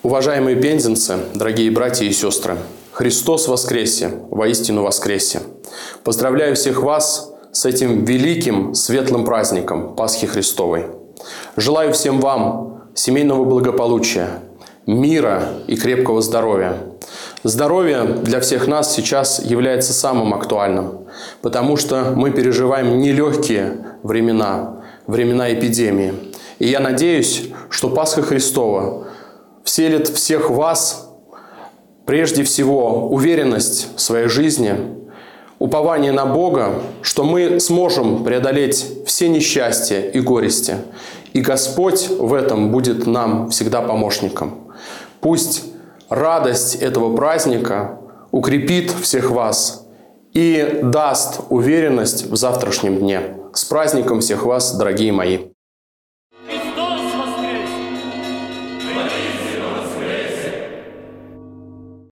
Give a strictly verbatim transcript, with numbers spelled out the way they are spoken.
Уважаемые пензенцы, дорогие братья и сестры, Христос воскресе, воистину воскресе! Поздравляю всех вас с этим великим светлым праздником Пасхи Христовой. Желаю всем вам семейного благополучия, мира и крепкого здоровья. Здоровье для всех нас сейчас является самым актуальным, потому что мы переживаем нелегкие времена, времена эпидемии. И я надеюсь, что Пасха Христова вселит в всех вас прежде всего уверенность в своей жизни, упование на Бога, что мы сможем преодолеть все несчастья и горести. И Господь в этом будет нам всегда помощником. Пусть радость этого праздника укрепит всех вас и даст уверенность в завтрашнем дне. С праздником всех вас, дорогие мои!